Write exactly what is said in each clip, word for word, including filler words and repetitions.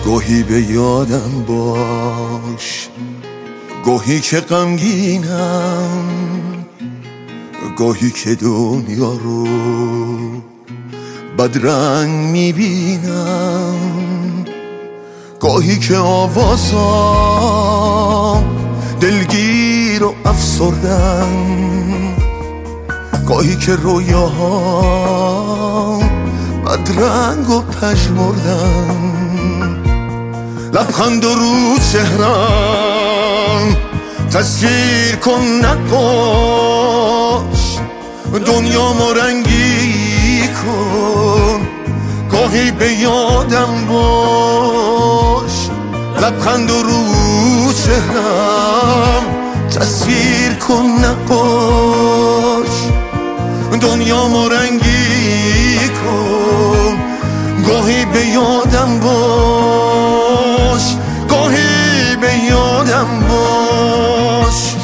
گاهی به یادم باش، گاهی که غمگینم، گاهی که دنیا رو بدرنگ میبینم، گاهی که آوازام دلگیر و افسردم، گاهی که رویاهام بدرنگ و پژمردم. لبخند و رو چهرم تصویر کن نقاش، دنیامو رنگی کن، گاهی به یادم باش. لبخند و رو چهرم تصویر کن نقاش، دنیامو رنگی کن، گاهی به یادم باش، گاهی به یادم باش.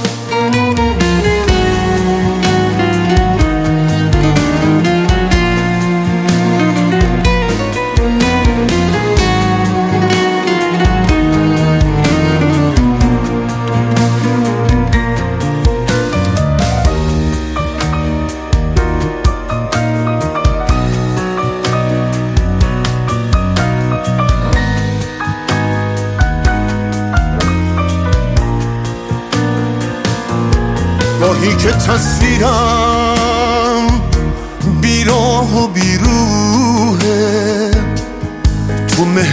گاهی که تصویرم بیراه و بیروحه، تو مه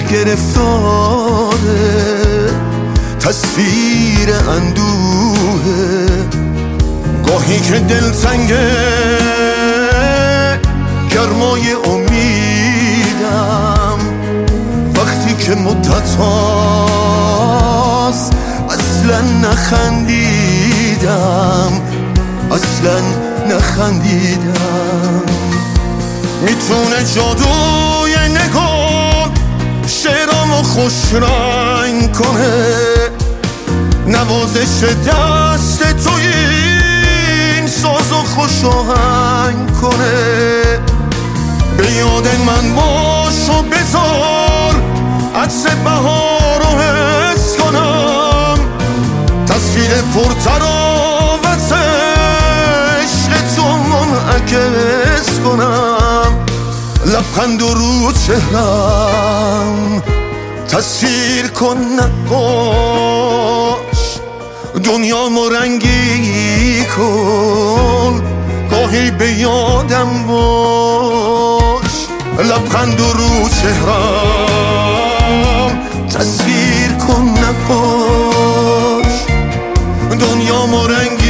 گرفتاره تصویر اندوهه. گاهی که دلتنگه گرمای امیدم، وقتی که مدت هاست اصلا نخندیدم، اصلا نخندیدم. میتونه جادوی نگاه شعرامو خوش رنگ کنه، نوازش دست توی این سازو خوش آهنگ کنه. به یاد من باش و بذار عطر بهار رو حس کنم، تصویر پرتراوت عشق تو منعکس کنم. لبخند و رو چهرم تصویر کن نقاش، دنیامو رنگی کن، گاهی به یادم باش. لبخند و رو چهرم تصویر کن نقاش، دنیامو رنگی